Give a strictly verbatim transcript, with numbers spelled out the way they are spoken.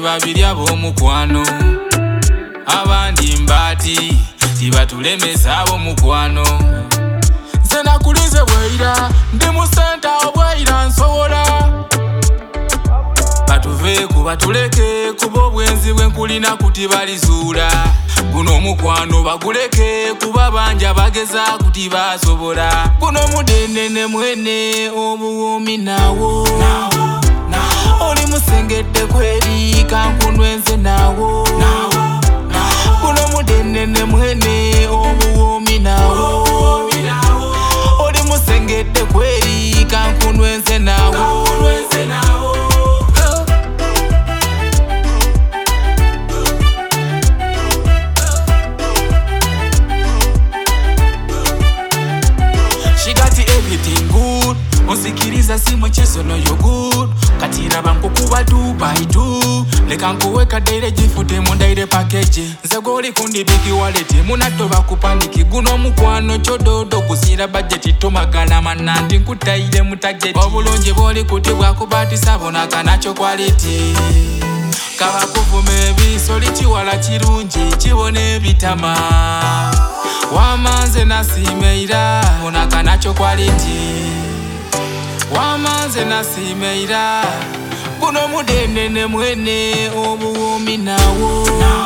babiri ab'omukwano abandi mbati tibatulemesa ab'omukwano nze nakulize bweira ndi mu senta obweira nsobola batuveeku batuleke kuba obwenzi bwenkulina kuti balizuula guno omukwano baguleke kuba banja bageza kuti basobola guno mudenene mwene obuwoomi nawo oli musengedde kweri kankunwenze nawo guno mudenene mwene obuwoomi nawo oli musengedde kweri kankunwenze nawo everything good onsikiriza si mchezo no yo good katira banko kuba two by two leka nkuweka daire jifute mu daire package nze goli kundi bigi wallet munatoba kupandiki guno mukwano chododo kusira budget tomagala manandi nkutaire mu target obulonje boli kutibwa kubati sabona kanacho quality kaba kuvume bisoli chiwala kirungi kibone bitama wamanze nasimeira onaka nacho quality wamanze nasimeira guno mudenene mwene obuwoomi nawo